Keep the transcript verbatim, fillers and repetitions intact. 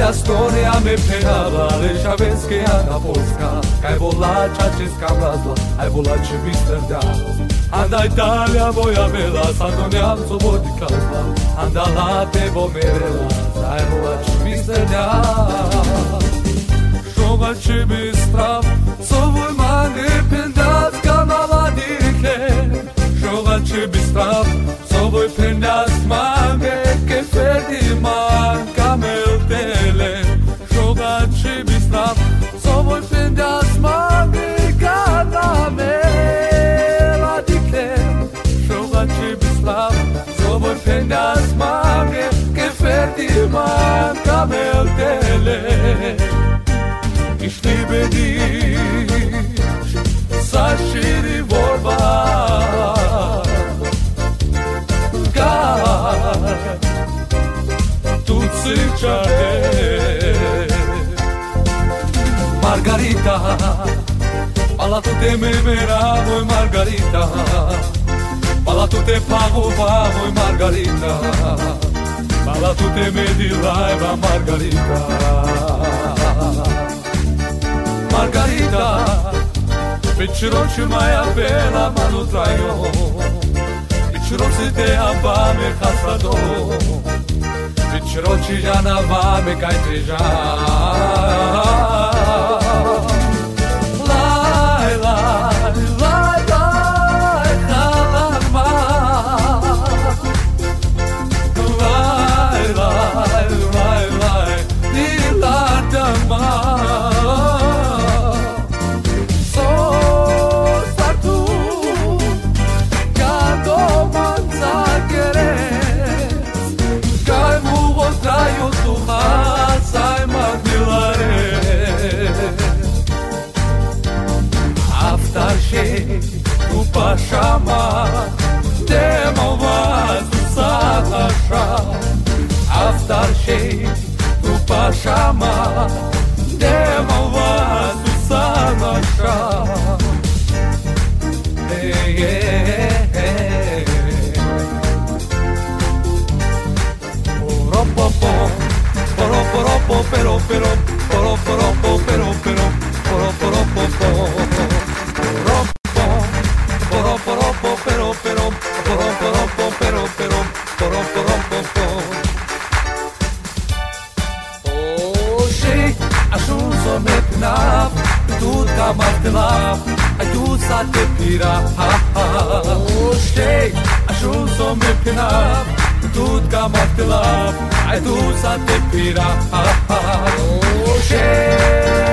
la storia me penava, le șaves că ea n-a posca, că ai volat ceea ce scamrazla, ai volat ce misterdea. Anda Italia voia mela, s-adoniam s-o bodicazla, anda la te vomerela, ai volat ce misterdea. Șoga ce mistrav, s-o voi mane pendați ca mala dirike. Șoga ce mistrav, s-o voi pendați mame, che ferdi man cameltele. Șoga ce mistrav, s-o voi pendați mame, ca mame la dirike. Șoga ce mistrav, s-o voi pendați mame, che ferdi man cameltele. Ești libedici, s-a șiri vorba, Gar, tu ți-ceare. Margarita, alla tu te memeravoi Margarita, alla tu te pagovavoi Margarita, alla tu te medilaiva Margarita. Margarita, Picciroci mai appena ma non traio, Picciroci te avame casato, Picciroci già n'avame cai tregia. Lai, lai, lai, lai, calarma. Lai, lai, lai, lai, di lardama. Tu pașama de malvado satașa, aftar și tu pașama de malvado satașa. Hey, hey, hey. Poropopo, poroporopo, pero pero, poroporopo, pero pero, poroporopo. Ai tu să te pira, Oștei, ajuns o me penap, tu ca martelap, ai tu să te pira, Oștei.